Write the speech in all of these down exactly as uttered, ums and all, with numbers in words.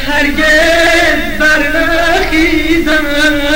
هرگز برنخیزم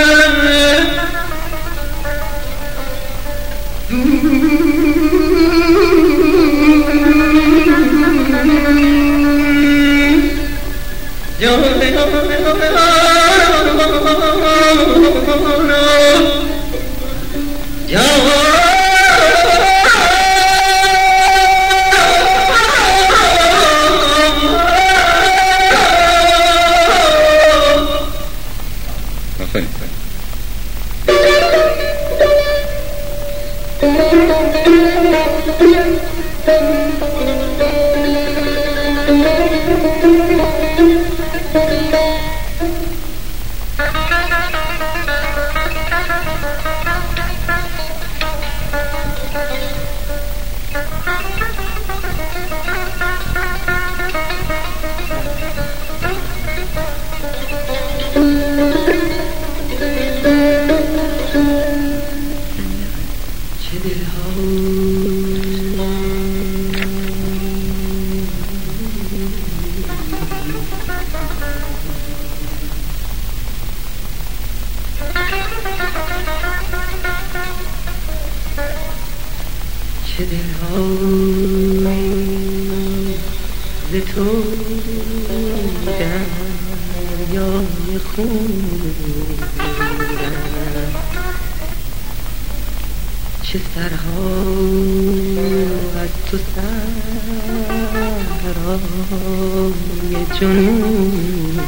چه دلها ز تو دریای خونم، چه سرها از تو سرای جنون.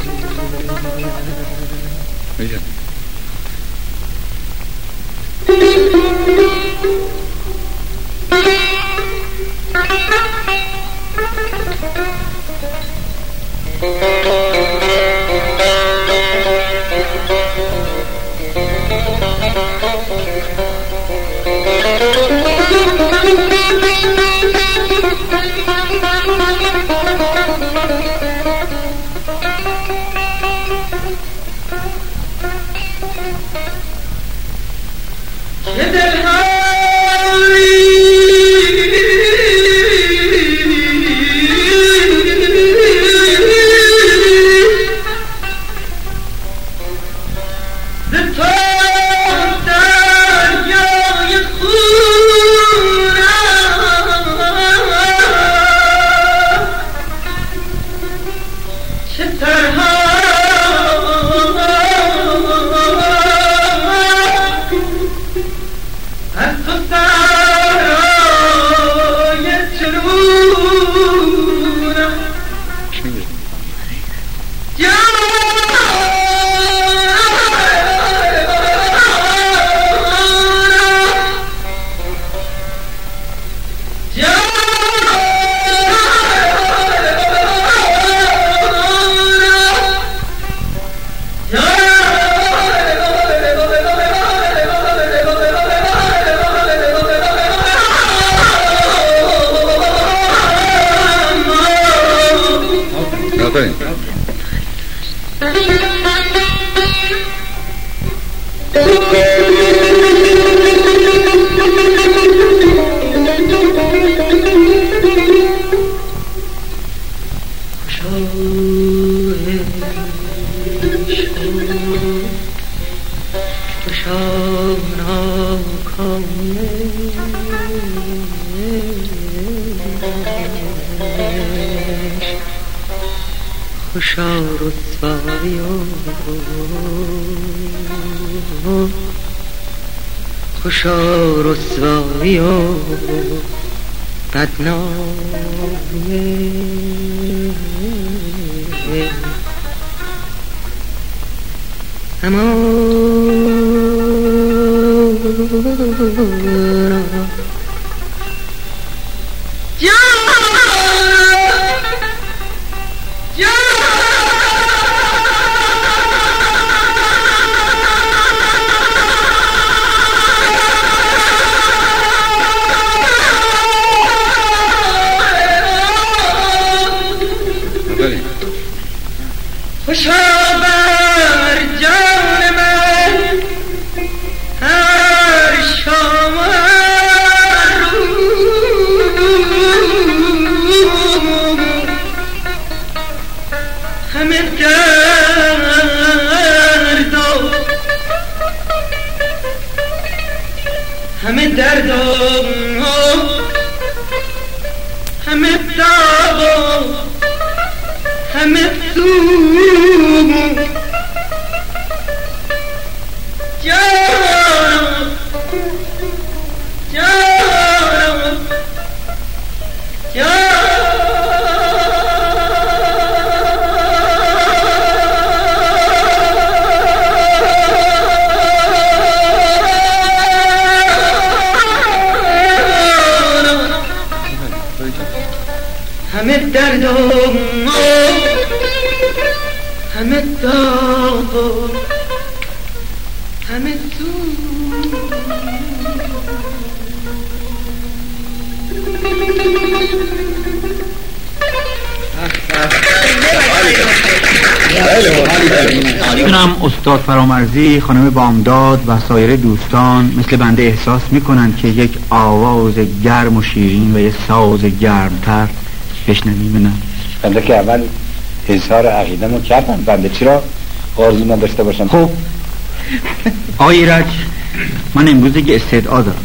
خوشا رسوایی و خوشا رسوایی و بدنامی اما خوشا بر جان من هر شام روز همه درد و همه درد و همه داغ و همه سوم جانم جانم جانم همه درد و همه داغ و همه سوز میتونم استاد فرامرزی، خانم بامداد و سایر دوستان مثل بنده احساس میکنن که یک آواز گرم و شیرین و یک ساز گرمتر بشنویم. نه بنده که اول اظهار عقیده‌مو کردم، بنده چرا آرزو نداشته باشم؟ خب آقای ایرج، من امروز یک استدعا دارم.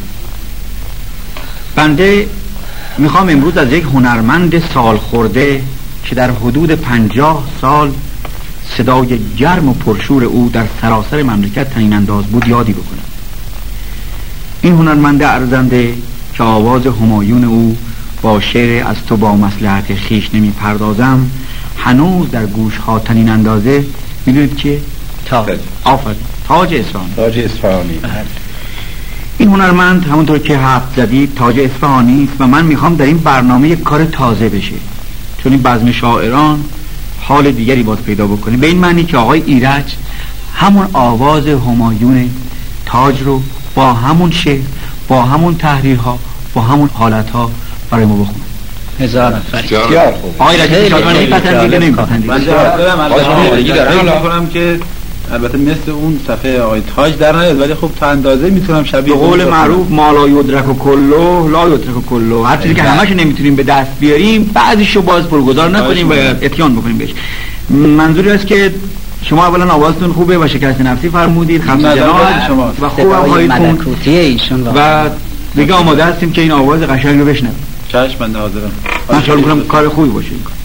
بنده میخوام امروز از یک هنرمند سال خورده که در حدود پنجاه سال صدای گرم و پرشور او در سراسر مملکت تعیین انداز بود یادی بکنم. این هنرمند ارزنده که آواز همایون او با شعر از تو با مصلحت خیش نمی پردازم هنوز در گوش ها تنین اندازه. میدونید که تاج آفرین تاج اصفهانی. تاج اصفهانی. این هنرمند همونطور که حرف زدید تاج اصفهانی است و من میخوام در این برنامه یک کار تازه بشه، چون این بزم شاعران حال دیگری باز پیدا بکنه، به این معنی که آقای ایرج همون آواز همایون تاج رو با همون شعر، با همون تحریرها، با همون حالتها برای ما بخونه. هزار نفر بسیار خوب. آقای ایرج شاید نمی‌پسندید نمی‌پسندید. من جواب دارم. البته دارم می‌کنم که البته مثل اون صفحه آقای تاج در نیاد، ولی خب تا اندازه میتونم شبیه به قول معروف ما لا یدرک و کلو لا یدرک و کلو، هر چیزی که همش نمیتونیم به دست بیاریم بعضیشو باز پرگذار نکنیم و اتیان بکنیم بهش. منظوری است که شما اولا آوازتون خوبه و شکست نفسی فرمودید، خمس جناح و خوب هم خواهید خوند و دیگه آماده هستیم که این آواز قشنگ رو بشنویم. چشم بنده حاضرم. من خیال می‌کنم کار خوبی باشه این کار.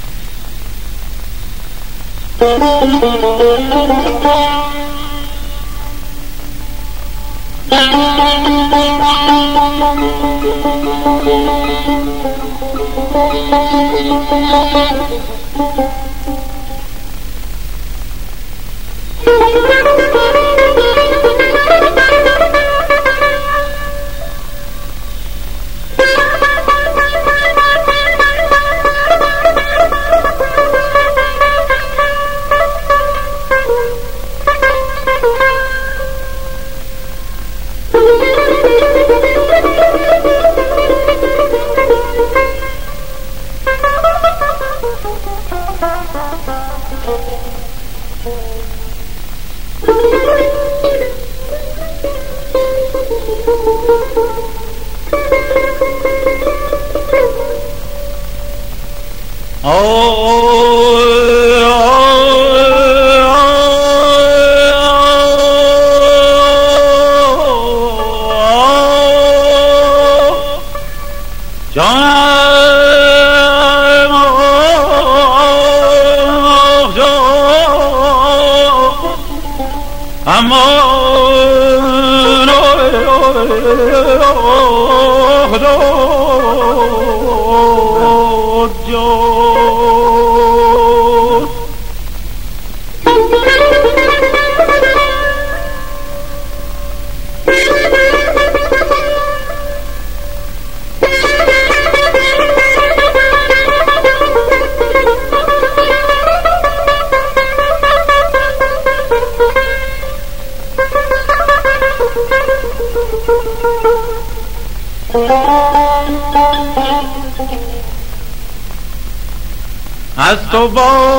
از تو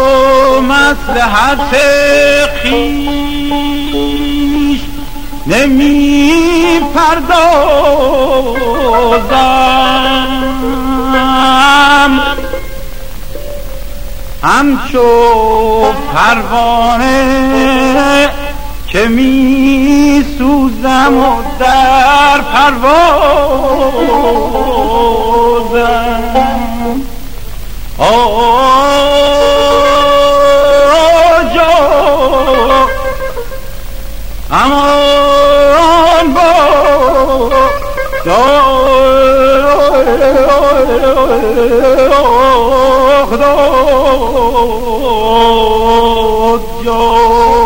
با مصلحت خویش نمی پردازم همچو پروانه که می سوزم و در پروازم آجا امان با داد جا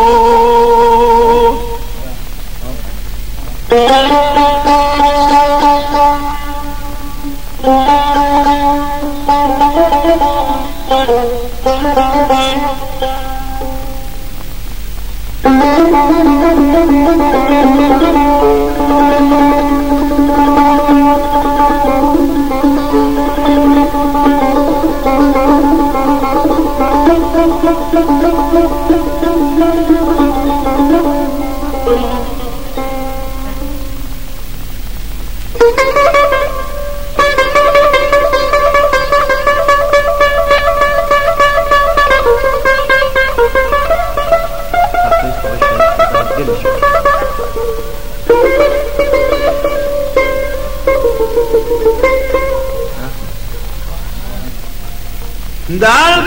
درد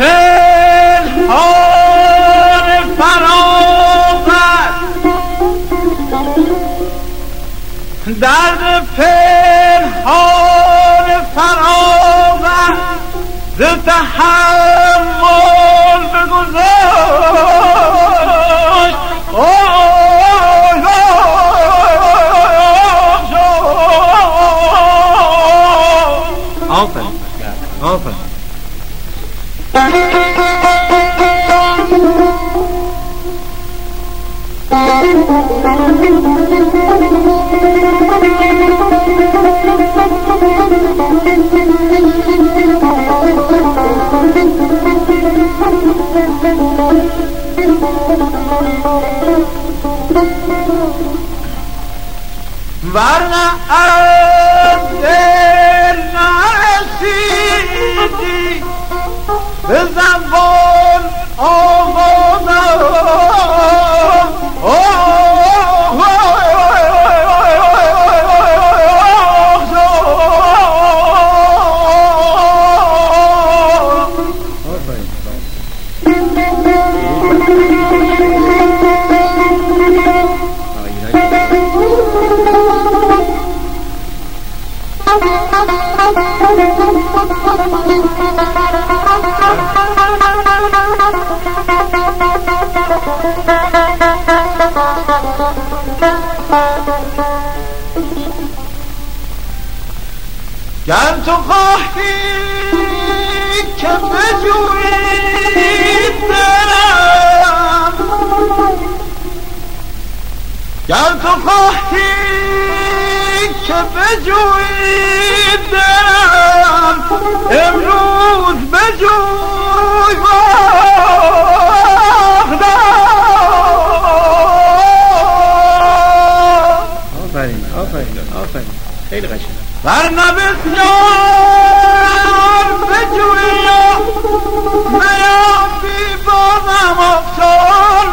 پنهان فراغت درد پنهان فراغت ز تحمل بگذاشت آفرین آفرین ورنه از دل نرسیدی به زبان آوازم گر تو خواهی که بجویی دلم گر تو خواهی که بجویی دلم امروز بجوی آفرین آفرین آفرین خیلی قشنگ ورنه بسیار بجویی نیابی بازم افسان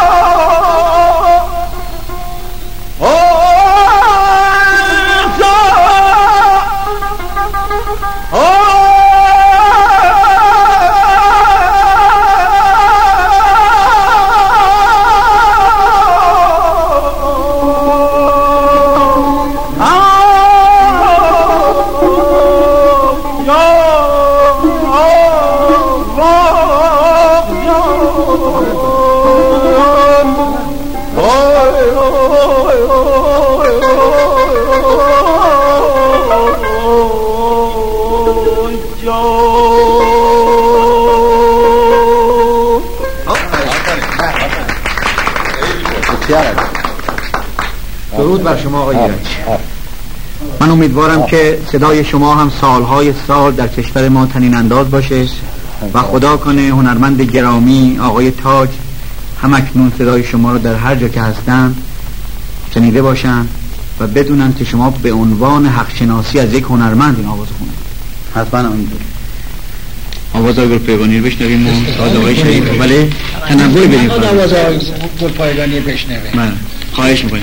درود بر شما آقای ایرج. من امیدوارم که صدای شما هم سالهای سال در کشور ما طنین انداز باشه و خدا کنه هنرمند گرامی آقای تاج هم اکنون صدای شما رو در هر جا که هستن شنیده باشن و بدونن که شما به عنوان حق شناسی از یک هنرمند این آواز خونه. حتما امیدوارم. آواز آقای گلپایگانی رو بشنویم و ساز آقای شریف. بله تنبوی بدیم خواهد آواز آقای گلپایگانی بشنویم. بله خواهش میکنیم.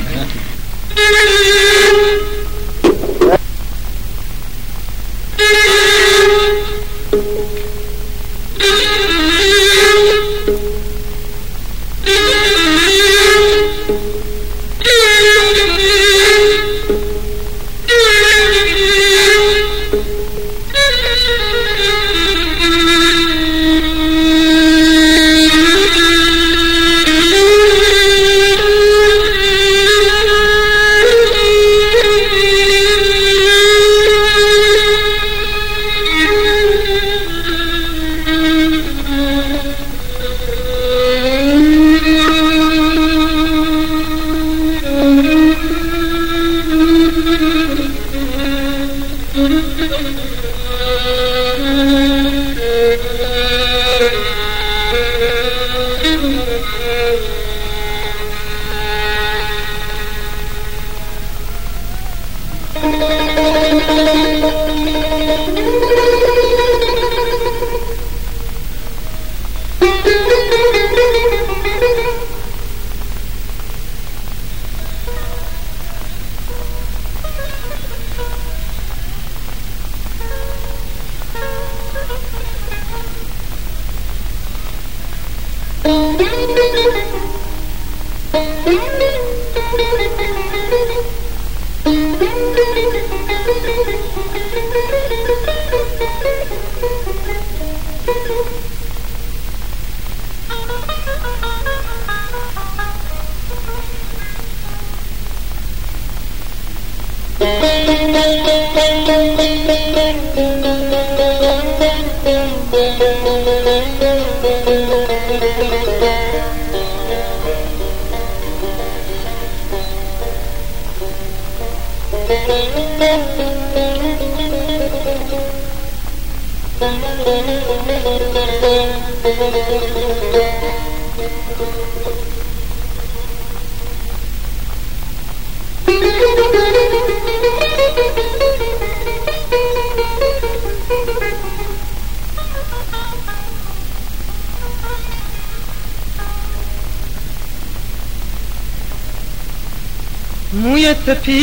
موی سپیدم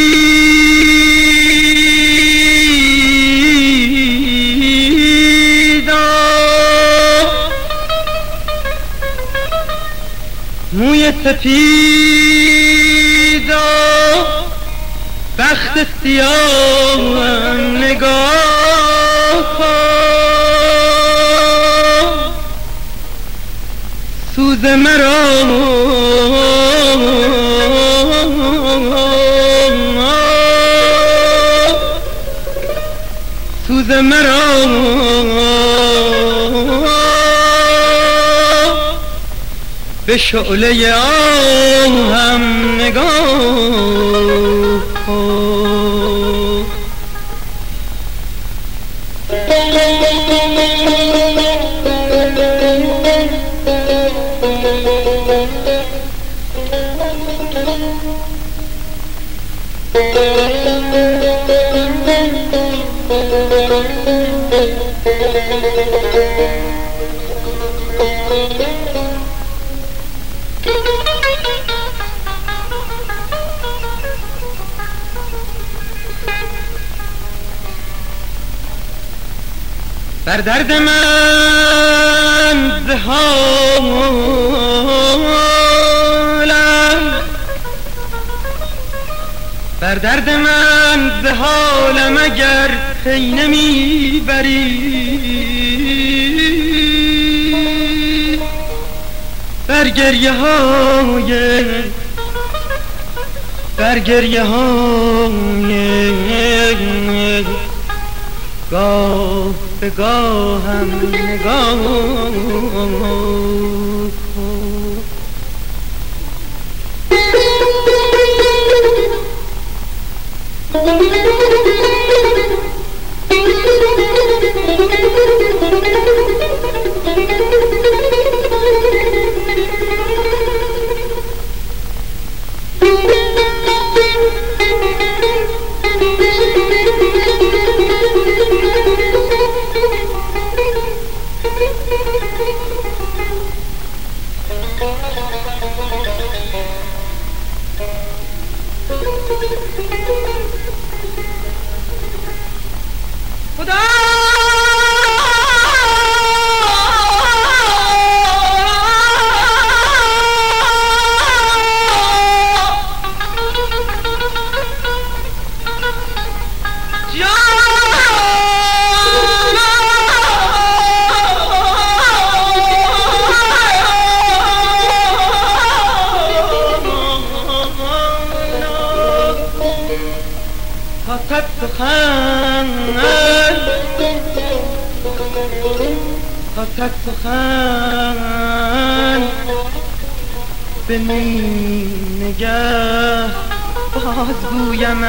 موی سپیدم بخت سیاهم نگاه کن سوز مرا سوز مرا به شعله آهم نگاه کن بر درد من ز حالم بر درد من ز حالم اگر پی نمیبری بر گریه های بر گریه های گاه به گاهم نگاه کن خدا خاطر سخن به می نگه بازگویم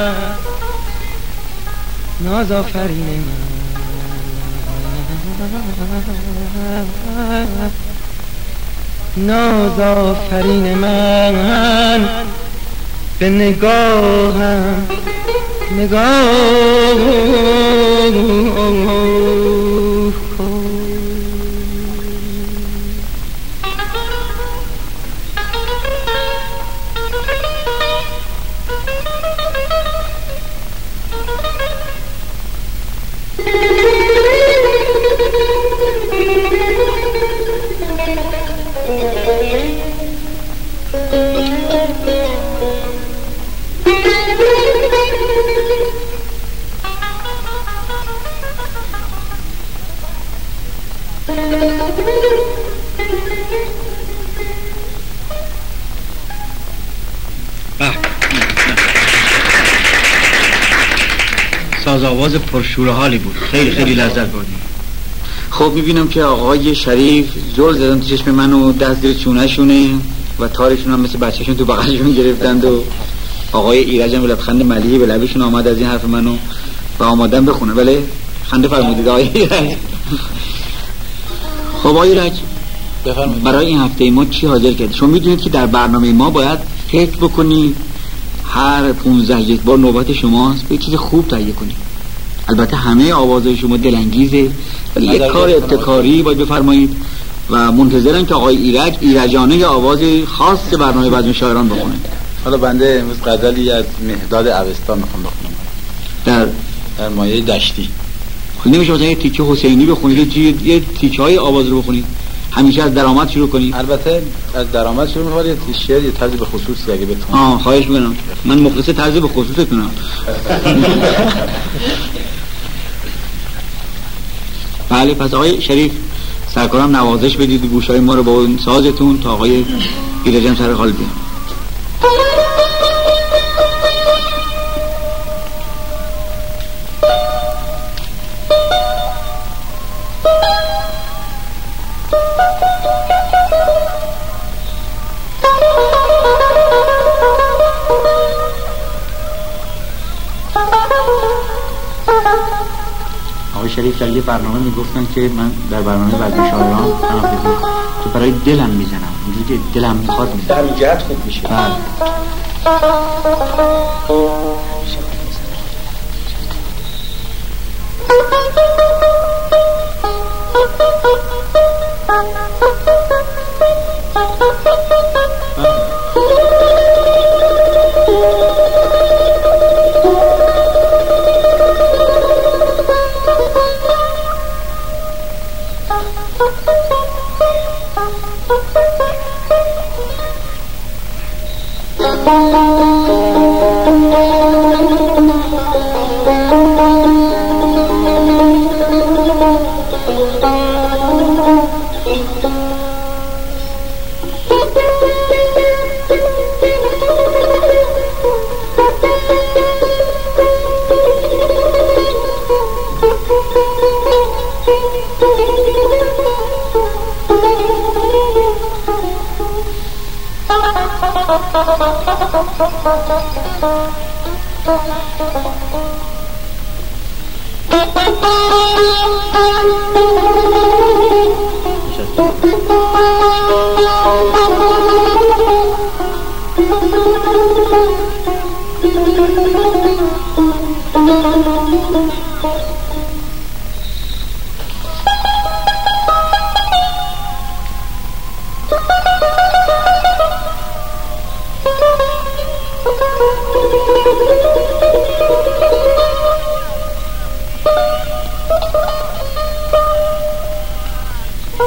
ناز آفرین من ناز آفرین من به نگاهم نگاه ساز آواز پرشور حالی بود، خیلی خیلی لذت بردیم. خب میبینم که آقای شریف زل زدن تو چشم منو، دست زیر چونه شونه و تارشون هم مثل بچهشون تو بغلشون گرفتند و آقای ایرج هم به لبخند ملیحی به لبشون آمد از این حرف منو و آمادن بخونه. بله خنده فرمودید آقای ایرج. خب آقای ایرج بفرمایید برای این هفته ما چی حاضر کردید؟ شما میدونید که در برنامه ما باید فکر بکنید، هر پونزده یک بار نوبت شماست به چیز خوب تهیه کنید. البته همه آوازهای شما دلانگیزه ولی یک کار ابتکاری باید بفرمایید و منتظرم که آقای ایرج ایرجانه آواز خاص برنامه بزم شاعران بخونه. حالا بنده امروز غزلی از مهداد اوستا میخوام بخونم در در مایه دشتی. خب نمیشه مثلا یه تیکه حسینی بخونید، یه تیکه های آواز رو بخونید، همیشه از درآمد شروع کنید؟ البته از درآمد شروع می‌کنید، یه شعر یه طرز به خصوصی اگه بتونید. آه خواهش می‌کنم، من مخلص طرز به خصوصتونم. بله پس آقای شریف سرکارم نوازش بدید گوشای ما رو با اون سازتون تا آقای ایرجم سر حال بیان. آقای شریف در یه برنامه میگفتن که من در برنامه بزم شاعران تو برای دلم میزنم، اینجوری که دلم میخواد میزنم، در اون جهت خوب میشه. بله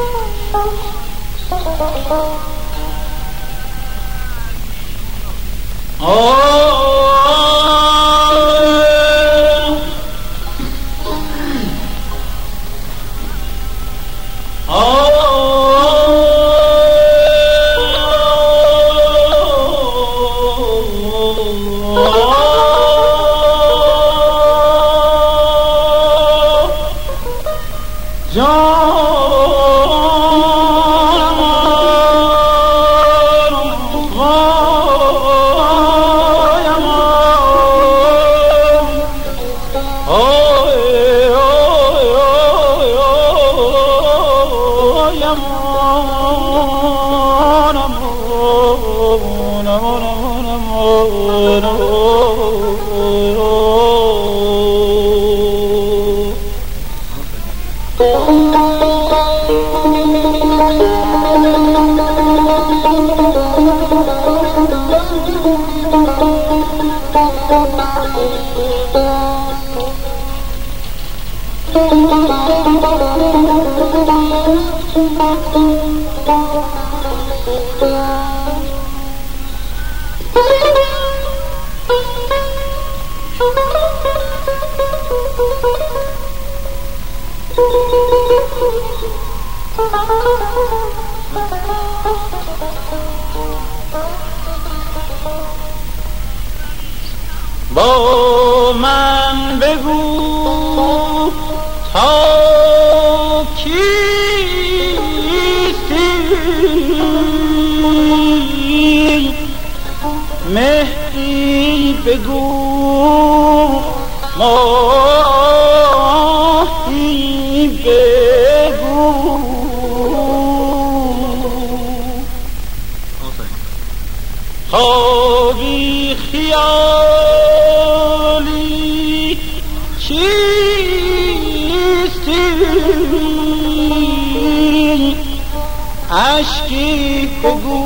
با من بگو تا کیستی، مهری بگو ماهی بگو، خوابی خیالی چیستی، اشکی بگو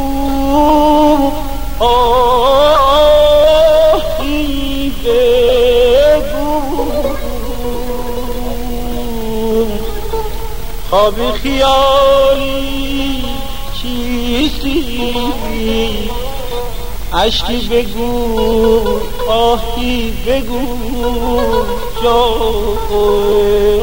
آهی بگو، خوابی خیالی چیستی، اشکی بگو آهی بگو جای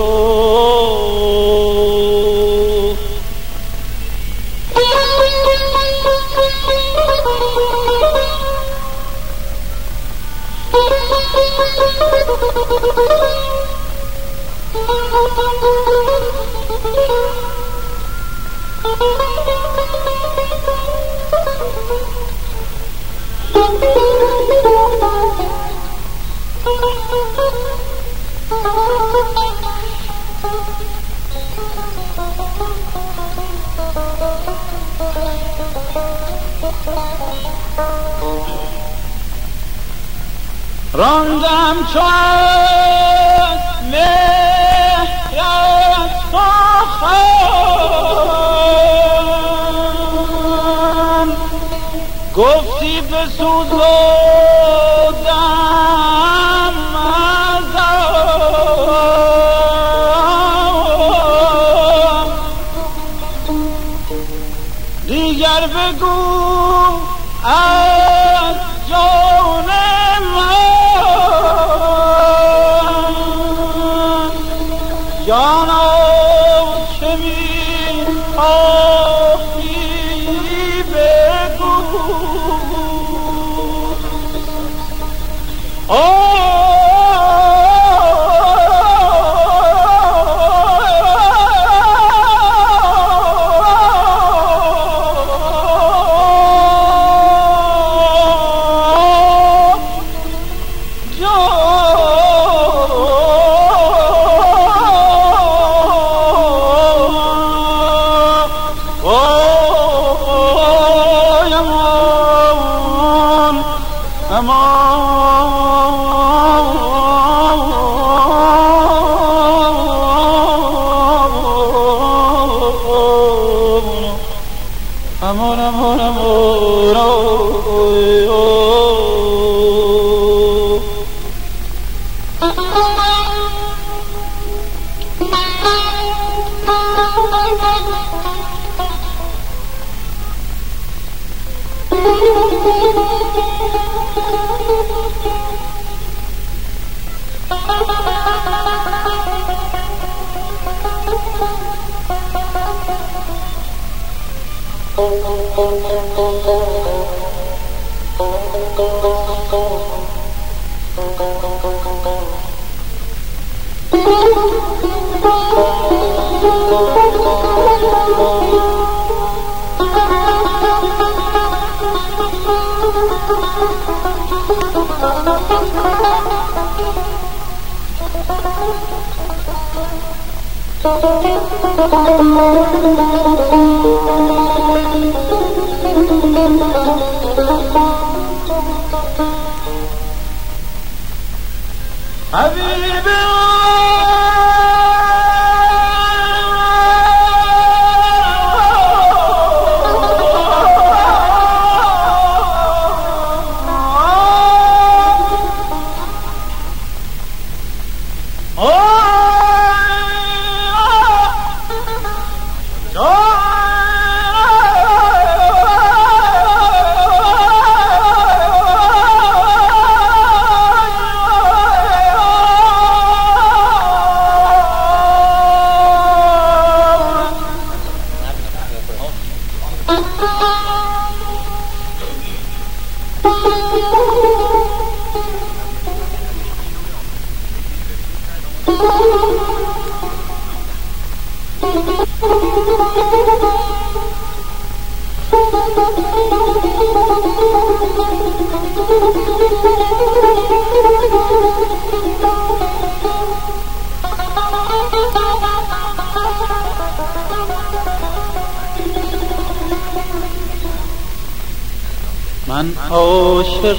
راندم چو از مهرت سخن، گفتی بسوزودم ازم، دیگر بگو از جان جانا چه می‌خواهی بگو، amor, amor, amor, oh, oh, oh. من عاشق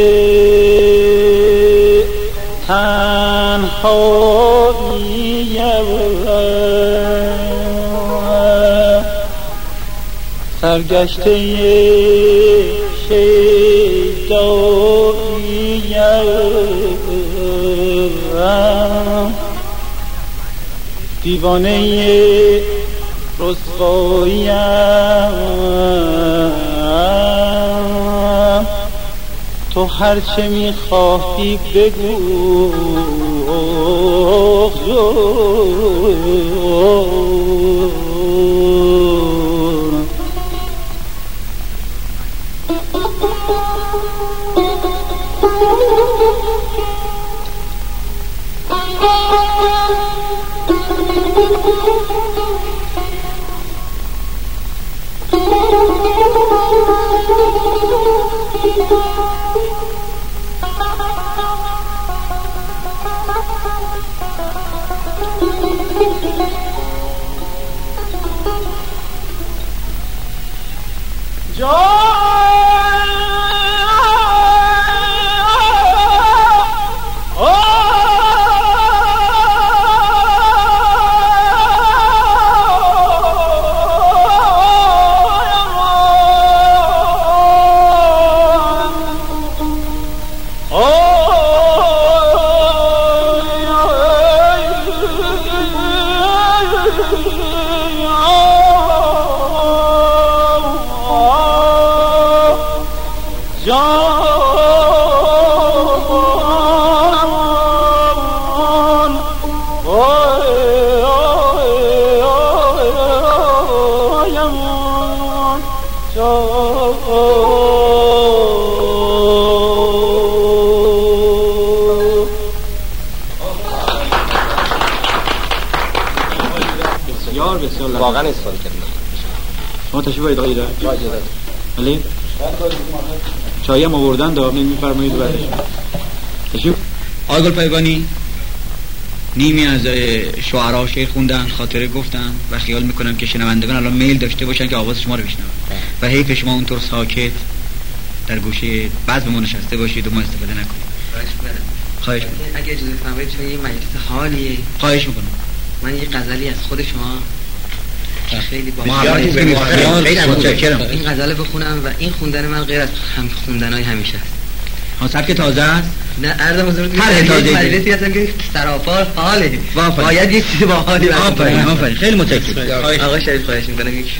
تنهاییم، سرگشته شیداییم، دیوانه رسواییم. تو هرچه میخواهی بگو، واقعا استفاده کردم. شما تشریف باید آقای دار ولی چایی هم آوردن دار نمیفرمایید بعدش تشریف. آقای گلپایگانی نیمی از شعرا شعر خوندن، خاطره گفتن و خیال میکنم که شنوندگان الان میل داشته باشن که آواز شما رو بشنون و حیف شما اونطور ساکت در گوشه بعض به ما نشسته باشید و ما استفاده نکنید. خواهش میکنم. اگه اجازه فرمایید چون این مجلس حالیه. خواهش میکنم. من یه غزلی از خود شما خیلی با خیلی متشکرم. این غزل بخونم و این خوندن من غیر از هم خوندنای همیشه است. ها سبک تازه است؟ نه عرض حضورتون هر تازه مجلسی هستم که سراپا حاله. باید یه چیزی با حالی باشه. آفرین آفرین خیلی متشکرم. آقا شریف خواهش میکنم یک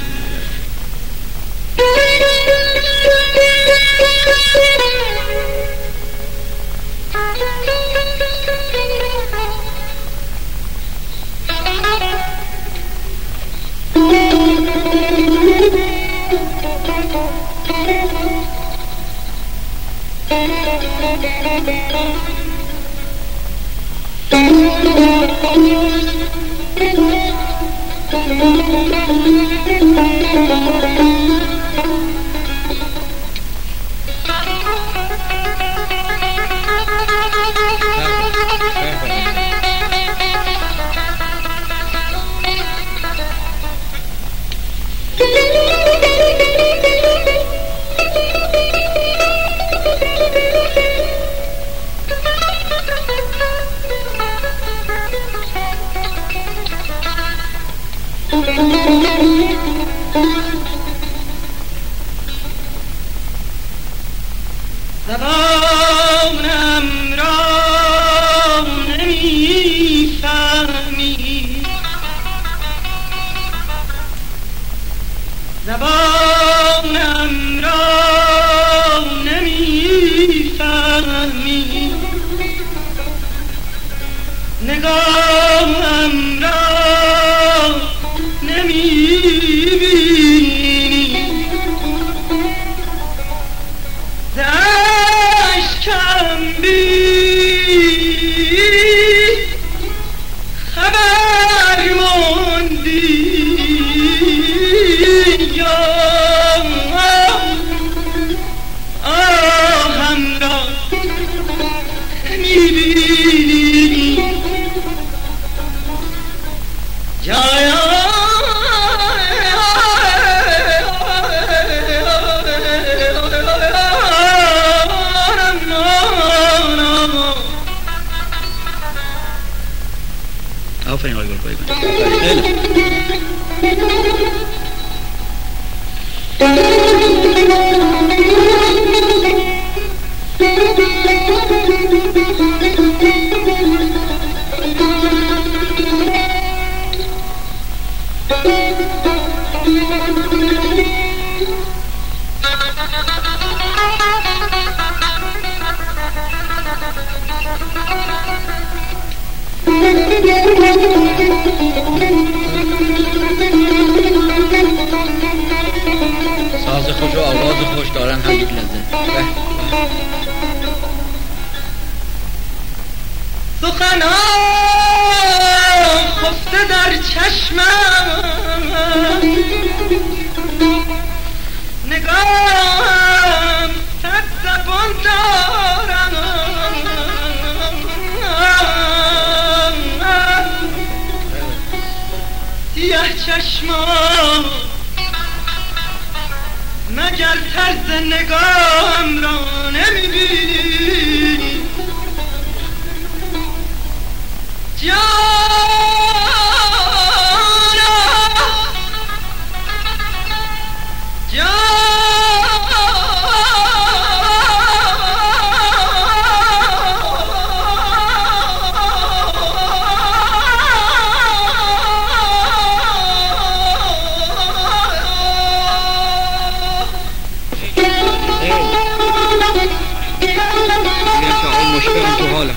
زبانم را نمیفهمی، زبانم را نمیفهمی، نگاهم را نمیبینی، اشکم بی خبر موندی، آهم را نمیبینی، جایا آفرین آقای گلپایگانی. ساز خوش و آواز خوش دارن هم یک لذت. سخنان خفته در چشمم، نگاهم صد زبان دارم، سیه چشمان مگر طرز نگاهم را نمیبینی، جانا مشکلم تو حالم.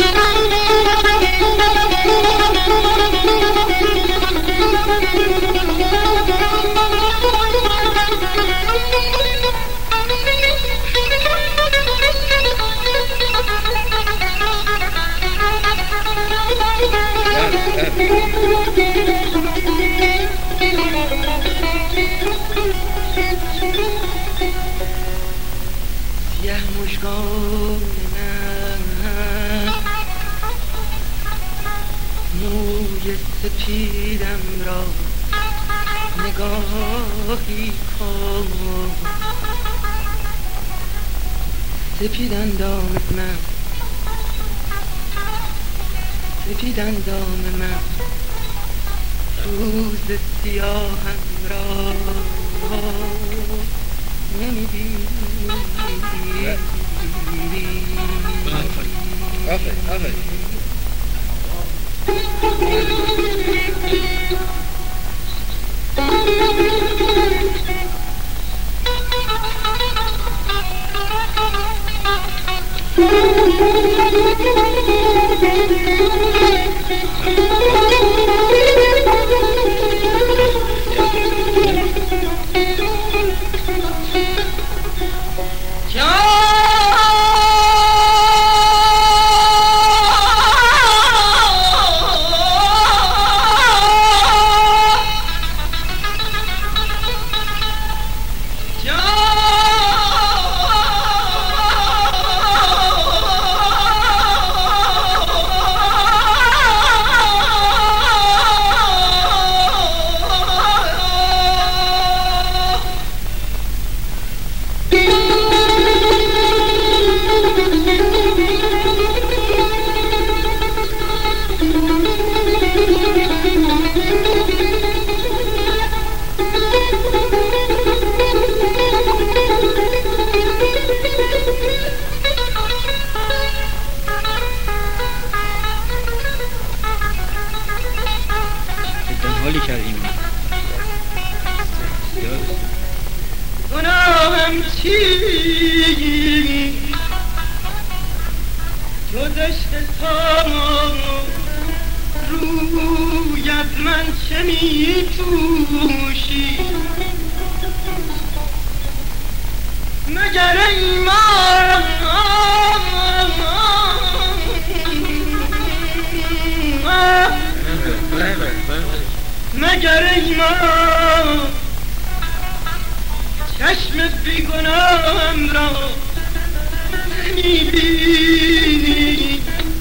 سیه مژگان من، موی سپیدم را نگاهی کن، سپید اندام من، سپید اندام من، روز سیاهم را نمیبینی. آفرین آفرین. کنم چی جز عشق تو روی از من چه می توشی مگر ایمان مگر ایمان چشم بیگناهم را نمیبینی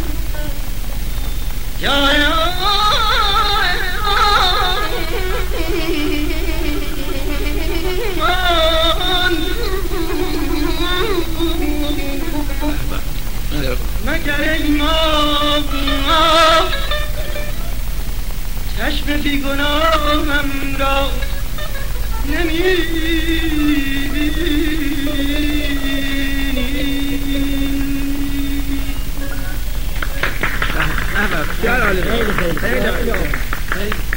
یا مگر ایمان چشم بیگناهم را نمیبینی خیلی خیلی خیلی